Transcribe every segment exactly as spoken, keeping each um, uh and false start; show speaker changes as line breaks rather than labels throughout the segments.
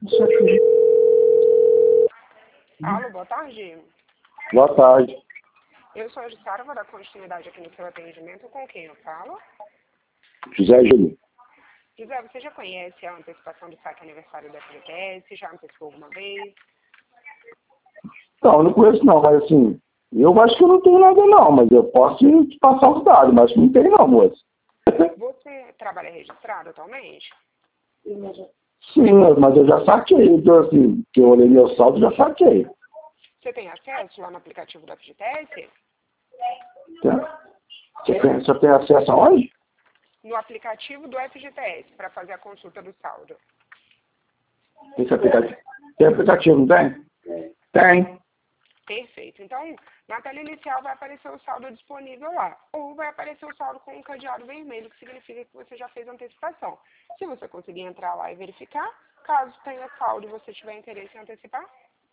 Alô, boa tarde.
Boa tarde.
Eu sou a Jussara, vou dar continuidade aqui no seu atendimento. Com quem eu falo?
José Júlio.
José, você já conhece a antecipação do saque aniversário da F G T S? Já antecipou alguma vez?
Não, eu não conheço não, mas assim, eu acho que eu não tenho nada não, mas eu posso te passar os dados, mas não tem não, moço.
Você trabalha registrado atualmente?
Sim, mas eu já saquei, então assim, que eu olhei meu saldo, já saquei.
Você tem acesso lá no aplicativo da F G T S?
Tá? Você tem, você tem acesso aonde?
No aplicativo do F G T S, para fazer a consulta do saldo.
Esse aplicativo. Tem aplicativo, não tem? Tem.
Perfeito. Então, na tela inicial vai aparecer o saldo disponível lá. Ou vai aparecer o saldo com um cadeado vermelho, que significa que você já fez a antecipação. Se você conseguir entrar lá e verificar, caso tenha saldo e você tiver interesse em antecipar,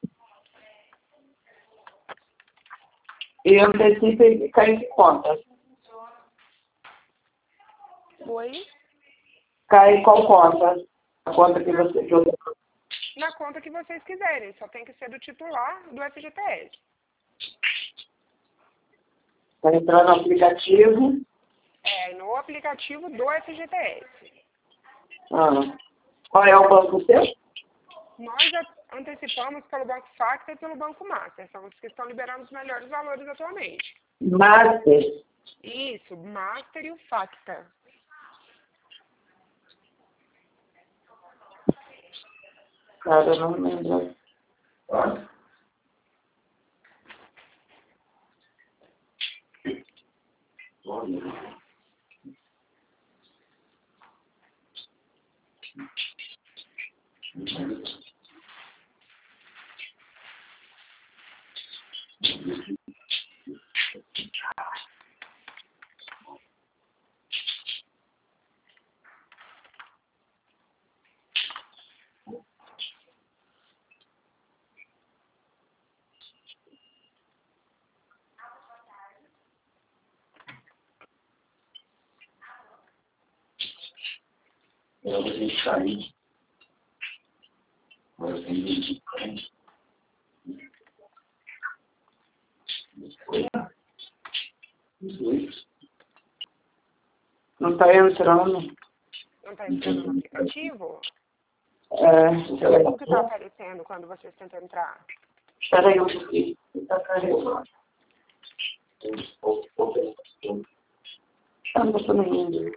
E antecipa e cai em que conta?
foi
Cai em qual conta? A conta que você... Que eu...
na conta que vocês quiserem. Só tem que ser do titular do F G T S.
Vai entrar no aplicativo.
É, no aplicativo do F G T S.
Ah. Qual é o banco seu?
Nós já antecipamos pelo Banco Facta e pelo Banco Master. São os que estão liberando os melhores valores atualmente.
Master.
Isso, Master e o Facta.
Cara, eu não lembro.
Eu vou ter que sair. Agora tem que
Não está entrando.
Não está entrando no aplicativo?
É,
O que está aparecendo quando vocês tentam entrar?
espera aí um pouquinho. Tá carregando. Ah, não estou nem indo.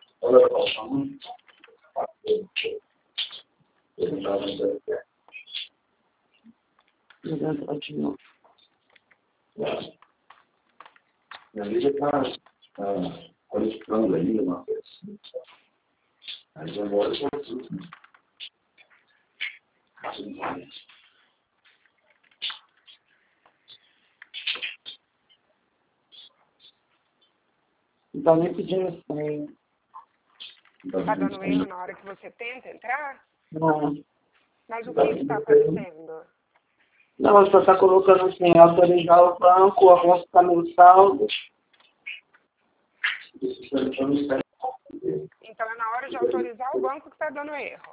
Entra de novo.
Minha vida está qualificando ainda uma vez. Mas agora já é tudo.
Não está nem pedindo senha.
Está dando erro na hora que você tenta entrar?
Não.
Mas o que está aparecendo?
Não, você está colocando assim, autorizar o banco, avançar meu saldo.
Então é na hora de autorizar o banco que está dando erro.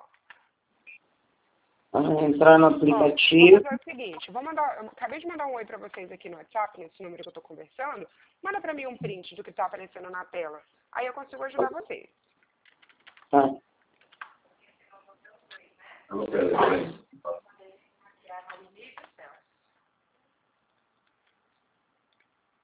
Entrar no
Ó, vou
aplicativo.
fazer o seguinte, vou mandar, eu acabei de mandar um oi para vocês aqui no WhatsApp, nesse número que eu estou conversando. Manda para mim um print do que está aparecendo na tela. Aí eu consigo ajudar vocês.
Tá.
Vamos ver.